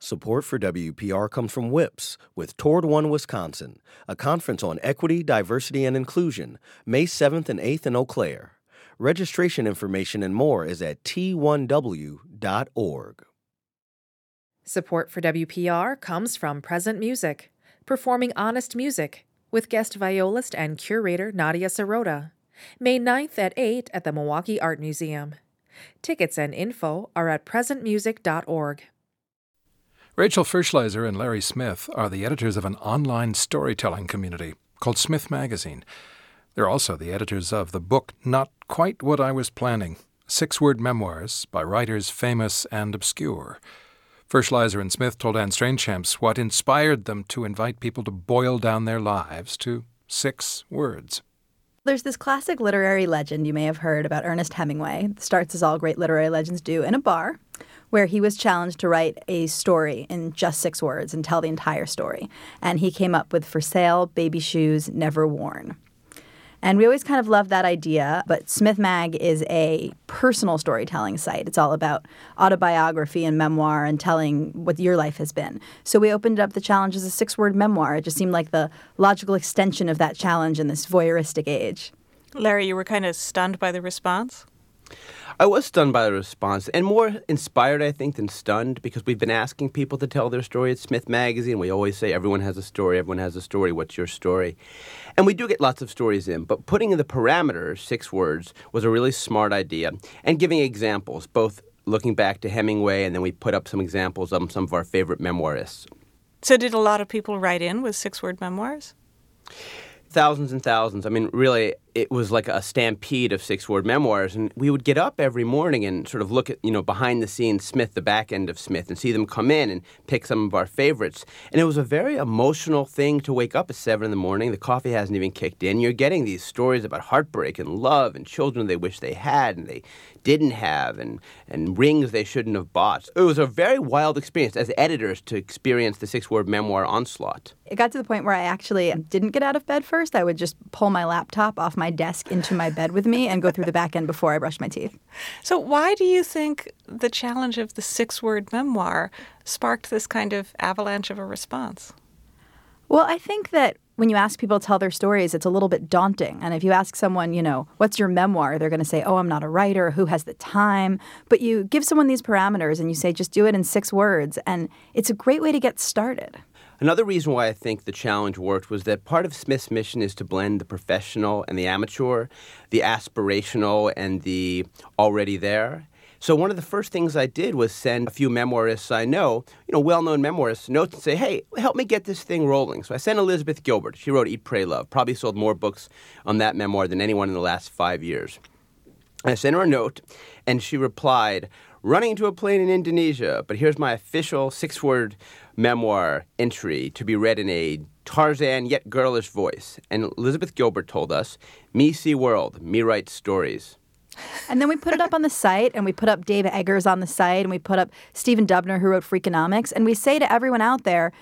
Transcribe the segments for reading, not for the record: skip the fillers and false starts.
Support for WPR comes from WIPS with Toward One Wisconsin, a conference on equity, diversity, and inclusion, May 7th and 8th in Eau Claire. Registration information and more is at t1w.org. Support for WPR comes from Present Music, performing honest music with guest violist and curator Nadia Sirota, May 9th at 8 at the Milwaukee Art Museum. Tickets and info are at presentmusic.org. Rachel Ferschleiser and Larry Smith are the editors of an online storytelling community called Smith Magazine. They're also the editors of the book Not Quite What I Was Planning, 6-word memoirs by writers famous and obscure. Ferschleiser and Smith told Anne Strainchamps what inspired them to invite people to boil down their lives to 6 words. There's this classic literary legend you may have heard about Ernest Hemingway. It starts as all great literary legends do, in a bar, where he was challenged to write a story in just 6 words and tell the entire story. And he came up with For Sale, Baby Shoes, Never Worn. And we always kind of love that idea, but Smith Mag is a personal storytelling site. It's all about autobiography and memoir and telling what your life has been. So we opened up the challenge as a 6-word memoir. It just seemed like the logical extension of that challenge in this voyeuristic age. Larry, you were kind of stunned by the response? I was stunned by the response, and more inspired, I think, than stunned, because we've been asking people to tell their story at Smith Magazine. We always say, everyone has a story, what's your story? And we do get lots of stories in, but putting in the parameters, 6 words, was a really smart idea, and giving examples, both looking back to Hemingway, and then we put up some examples of some of our favorite memoirists. So did a lot of people write in with 6-word memoirs? Thousands and thousands. I mean, really, it was like a stampede of 6-word memoirs. And we would get up every morning and sort of look at, behind the scenes Smith, the back end of Smith, and see them come in and pick some of our favorites. And it was a very emotional thing to wake up at 7 in the morning. The coffee hasn't even kicked in. You're getting these stories about heartbreak and love and children they wish they had and they didn't have and rings they shouldn't have bought. It was a very wild experience as editors to experience the 6-word memoir onslaught. It got to the point where I actually didn't get out of bed first. I would just pull my laptop off my desk into my bed with me and go through the back end before I brushed my teeth. So why do you think the challenge of the 6-word memoir sparked this kind of avalanche of a response? Well, I think that when you ask people to tell their stories, it's a little bit daunting. And if you ask someone, what's your memoir? They're going to say, oh, I'm not a writer. Who has the time? But you give someone these parameters and you say, just do it in 6 words. And it's a great way to get started. Another reason why I think the challenge worked was that part of Smith's mission is to blend the professional and the amateur, the aspirational and the already there. So one of the first things I did was send a few memoirists I know, well-known memoirists, notes and say, hey, help me get this thing rolling. So I sent Elizabeth Gilbert. She wrote Eat, Pray, Love, probably sold more books on that memoir than anyone in the last 5 years. I sent her a note, and she replied, running into a plane in Indonesia, but here's my official 6-word memoir entry to be read in a Tarzan yet girlish voice. And Elizabeth Gilbert told us, me see world, me write stories. And then we put it up on the site, and we put up Dave Eggers on the site, and we put up Stephen Dubner, who wrote Freakonomics, and we say to everyone out there,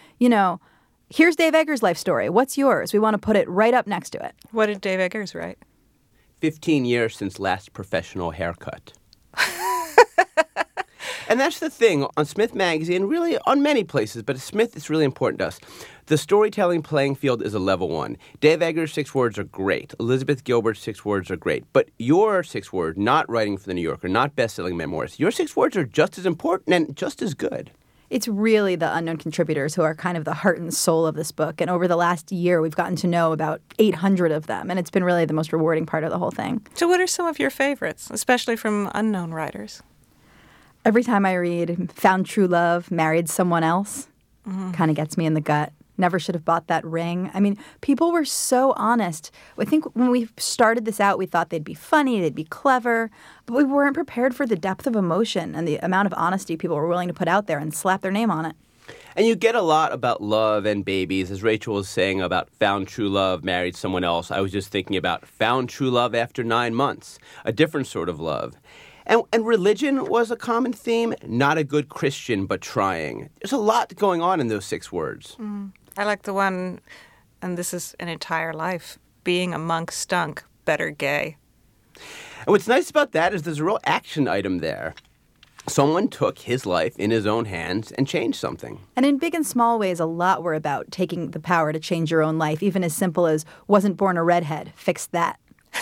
here's Dave Eggers' life story. What's yours? We want to put it right up next to it. What did Dave Eggers write? 15 years since last professional haircut. And that's the thing on Smith Magazine, really on many places, but at Smith it's really important to us. The storytelling playing field is a level 1. Dave Eggers' 6 words are great. Elizabeth Gilbert's 6 words are great. But your 6 word, not writing for the New Yorker, not best-selling memoirs, your 6 words are just as important and just as good. It's really the unknown contributors who are kind of the heart and soul of this book. And over the last year, we've gotten to know about 800 of them. And it's been really the most rewarding part of the whole thing. So what are some of your favorites, especially from unknown writers? Every time I read Found True Love, Married Someone Else, kind of gets me in the gut. Never should have bought that ring. I mean, people were so honest. I think when we started this out, we thought they'd be funny, they'd be clever, but we weren't prepared for the depth of emotion and the amount of honesty people were willing to put out there and slap their name on it. And you get a lot about love and babies. As Rachel was saying about Found True Love, Married Someone Else, I was just thinking about Found True Love After 9 months, a different sort of love. And religion was a common theme, not a good Christian, but trying. There's a lot going on in those 6 words. I like the one, and this is an entire life, being a monk stunk, better gay. And what's nice about that is there's a real action item there. Someone took his life in his own hands and changed something. And in big and small ways, a lot were about taking the power to change your own life, even as simple as wasn't born a redhead, fix that.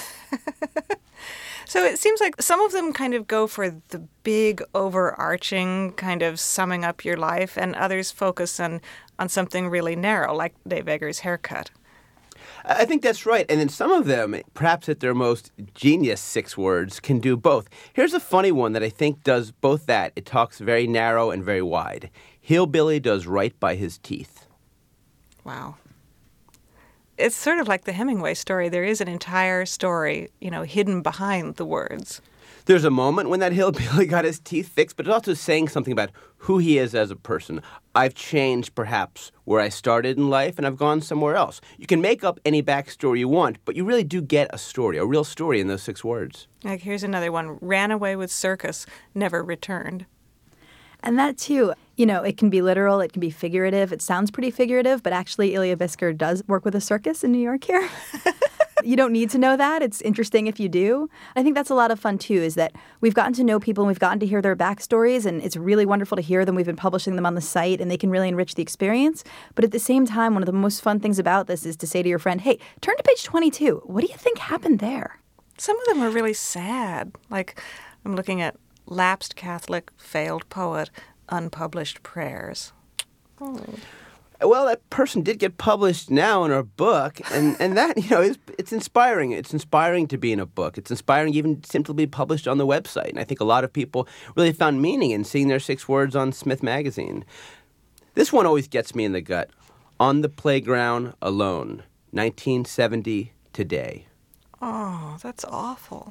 So it seems like some of them kind of go for the big, overarching kind of summing up your life, and others focus on something really narrow, like Dave Eggers' haircut. I think that's right. And then some of them, perhaps at their most genius 6 words, can do both. Here's a funny one that I think does both that. It talks very narrow and very wide. Hillbilly does right by his teeth. Wow. It's sort of like the Hemingway story. There is an entire story, hidden behind the words. There's a moment when that hillbilly got his teeth fixed, but it's also saying something about who he is as a person. I've changed, perhaps, where I started in life, and I've gone somewhere else. You can make up any backstory you want, but you really do get a story, a real story in those 6 words. Like, here's another one. Ran away with circus, never returned. And that, too, it can be literal, it can be figurative. It sounds pretty figurative, but actually Ilya Bisker does work with a circus in New York here. You don't need to know that. It's interesting if you do. I think that's a lot of fun, too, is that we've gotten to know people and we've gotten to hear their backstories, and it's really wonderful to hear them. We've been publishing them on the site, and they can really enrich the experience. But at the same time, one of the most fun things about this is to say to your friend, hey, turn to page 22. What do you think happened there? Some of them are really sad. Like, I'm looking at lapsed Catholic, failed poet, unpublished prayers. Oh. Well, that person did get published now in our book, and that, it's inspiring. It's inspiring to be in a book. It's inspiring even simply to be published on the website. And I think a lot of people really found meaning in seeing their 6 words on Smith Magazine. This one always gets me in the gut. On the Playground Alone, 1970 today. Oh, that's awful.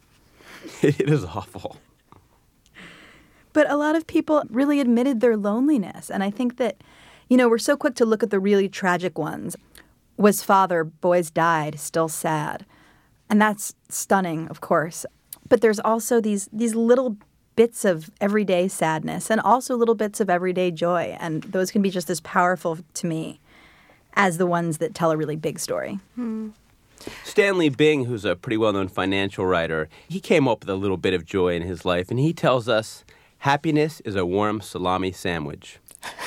It is awful. But a lot of people really admitted their loneliness. And I think that, we're so quick to look at the really tragic ones. Was father, boys died, still sad. And that's stunning, of course. But there's also these little bits of everyday sadness and also little bits of everyday joy. And those can be just as powerful to me as the ones that tell a really big story. Stanley Bing, who's a pretty well-known financial writer, he came up with a little bit of joy in his life, and he tells us, happiness is a warm salami sandwich.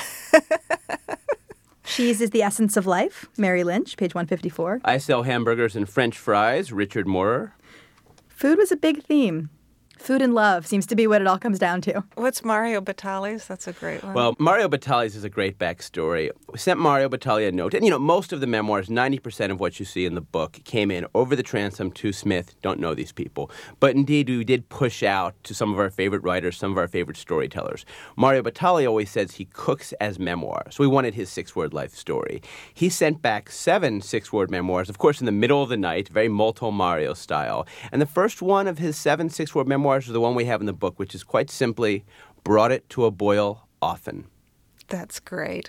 Cheese is the essence of life. Mary Lynch, page 154. I sell hamburgers and French fries. Richard Moorer. Food was a big theme. Food and love seems to be what it all comes down to. What's Mario Batali's? That's a great one. Well, Mario Batali's is a great backstory. We sent Mario Batali a note. And, most of the memoirs, 90% of what you see in the book, came in over the transom to Smith. Don't know these people. But indeed, we did push out to some of our favorite writers, some of our favorite storytellers. Mario Batali always says he cooks as memoir. So we wanted his 6-word life story. He sent back 7 6-word memoirs, of course, in the middle of the night, very Molto Mario style. And the first one of his 7 6-word memoirs is the one we have in the book, which is quite simply, brought it to a boil often. That's great.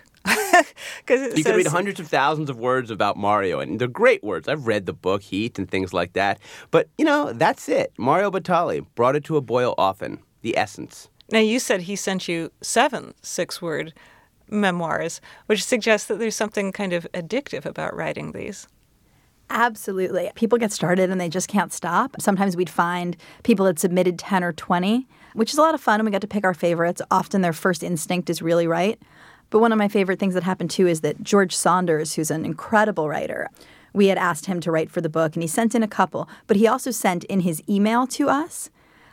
You can read hundreds of thousands of words about Mario, and they're great words. I've read the book, Heat, and things like that. But, that's it. Mario Batali brought it to a boil often, the essence. Now, you said he sent you 7 6-word memoirs, which suggests that there's something kind of addictive about writing these. Absolutely. People get started and they just can't stop. Sometimes we'd find people had submitted 10 or 20, which is a lot of fun, and we got to pick our favorites. Often their first instinct is really right. But one of my favorite things that happened, too, is that George Saunders, who's an incredible writer, we had asked him to write for the book, and he sent in a couple. But he also sent in his email to us,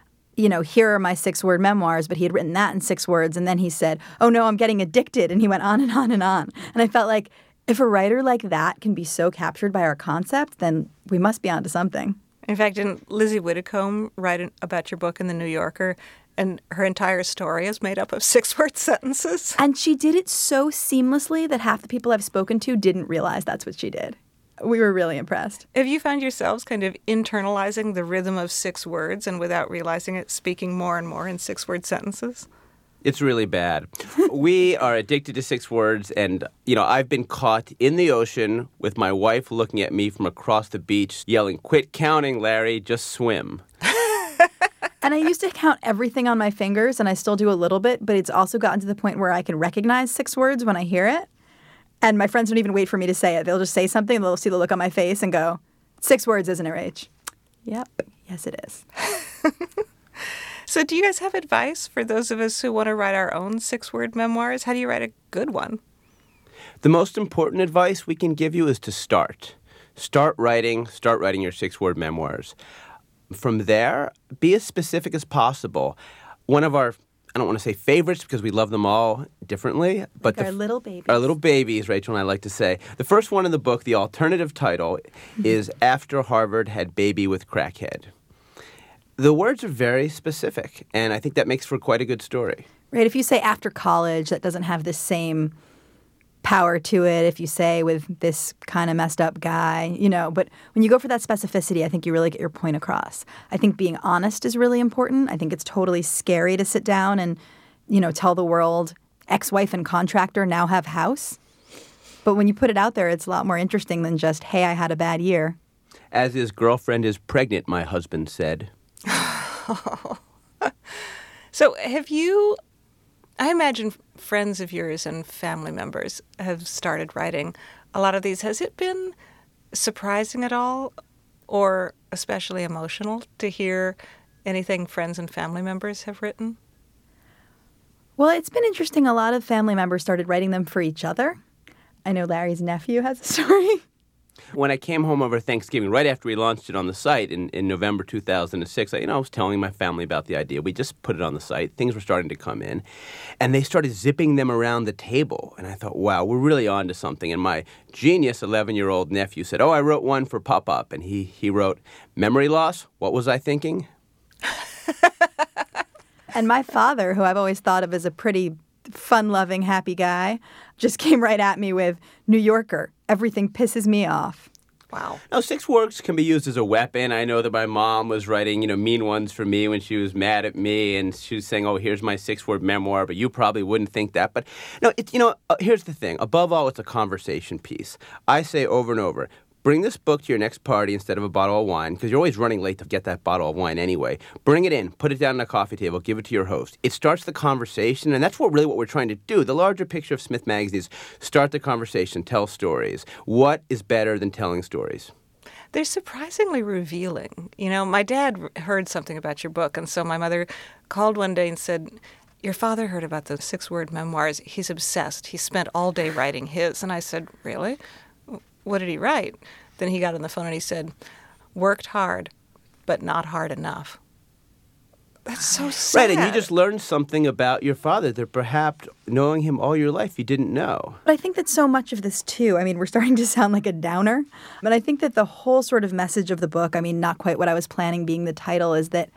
here are my 6-word memoirs, but he had written that in 6 words. And then he said, oh, no, I'm getting addicted. And he went on and on and on. And I felt like, if a writer like that can be so captured by our concept, then we must be onto something. In fact, didn't Lizzie Whitcomb write about your book in The New Yorker? And her entire story is made up of 6-word sentences. And she did it so seamlessly that half the people I've spoken to didn't realize that's what she did. We were really impressed. Have you found yourselves kind of internalizing the rhythm of 6 words and without realizing it, speaking more and more in 6-word sentences? It's really bad. We are addicted to 6 words, and, I've been caught in the ocean with my wife looking at me from across the beach, yelling, quit counting, Larry, just swim. And I used to count everything on my fingers, and I still do a little bit, but it's also gotten to the point where I can recognize 6 words when I hear it. And my friends don't even wait for me to say it. They'll just say something, and they'll see the look on my face and go, 6 words, isn't it, Rach? Yep. Yes, it is. So do you guys have advice for those of us who want to write our own 6-word memoirs? How do you write a good one? The most important advice we can give you is to start. Start writing your 6-word memoirs. From there, be as specific as possible. One of our, I don't want to say favorites because we love them all differently, but Like our little babies. Our little babies, Rachel and I like to say. The first one in the book, the alternative title, is After Harvard Had Baby with Crackhead. The words are very specific, and I think that makes for quite a good story. Right. If you say after college, that doesn't have the same power to it. If you say with this kind of messed up guy, but when you go for that specificity, I think you really get your point across. I think being honest is really important. I think it's totally scary to sit down and, tell the world ex-wife and contractor now have house. But when you put it out there, it's a lot more interesting than just, hey, I had a bad year. As his girlfriend is pregnant, my husband said. So I imagine friends of yours and family members have started writing a lot of these. Has it been surprising at all or especially emotional to hear anything friends and family members have written? Well, it's been interesting. A lot of family members started writing them for each other. I know Larry's nephew has a story. When I came home over Thanksgiving, right after we launched it on the site in November 2006, I was telling my family about the idea. We just put it on the site. Things were starting to come in. And they started zipping them around the table. And I thought, wow, we're really on to something. And my genius 11-year-old nephew said, I wrote one for Pop-Up. And he wrote, memory loss? What was I thinking? And my father, who I've always thought of as a pretty fun-loving, happy guy, just came right at me with New Yorker. Everything pisses me off. Wow. Now, 6 words can be used as a weapon. I know that my mom was writing, mean ones for me when she was mad at me, and she was saying, here's my 6-word memoir, but you probably wouldn't think that. But, no, here's the thing. Above all, it's a conversation piece. I say over and over, bring this book to your next party instead of a bottle of wine, because you're always running late to get that bottle of wine anyway. Bring it in, put it down on a coffee table, give it to your host. It starts the conversation, and that's what we're trying to do. The larger picture of Smith Magazine is start the conversation, tell stories. What is better than telling stories? They're surprisingly revealing. My dad heard something about your book, and so my mother called one day and said, your father heard about the 6-word memoirs. He's obsessed. He spent all day writing his. And I said, really? What did he write? Then he got on the phone and he said, worked hard, but not hard enough. That's so sad. Right, and you just learned something about your father that perhaps knowing him all your life you didn't know. But I think that so much of this, too, we're starting to sound like a downer. But I think that the whole sort of message of the book, not quite what I was planning being the title, is that,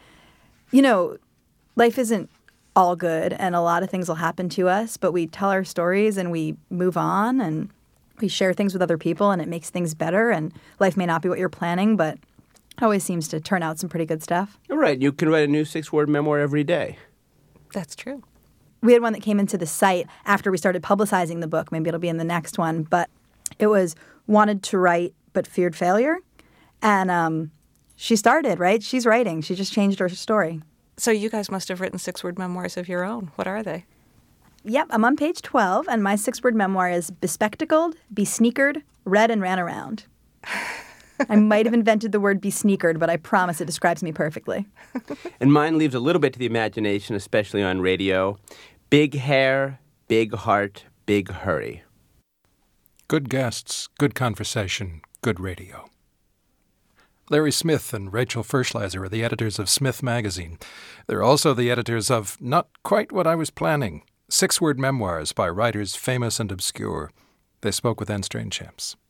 life isn't all good and a lot of things will happen to us, but we tell our stories and we move on and we share things with other people and it makes things better, and life may not be what you're planning, but it always seems to turn out some pretty good stuff. You're right. You can write a new 6-word memoir every day. That's true. We had one that came into the site after we started publicizing the book. Maybe it'll be in the next one, but it was wanted to write but feared failure. And she started, right? She's writing. She just changed her story. So you guys must have written 6-word memoirs of your own. What are they? Yep, I'm on page 12, and my 6-word memoir is bespectacled, besneakered, read and ran around. I might have invented the word besneakered, but I promise it describes me perfectly. And mine leaves a little bit to the imagination, especially on radio. Big hair, big heart, big hurry. Good guests, good conversation, good radio. Larry Smith and Rachel Fershleiser are the editors of Smith Magazine. They're also the editors of Not Quite What I Was Planning, 6-word memoirs by writers famous and obscure. They spoke with N. Strange Champs.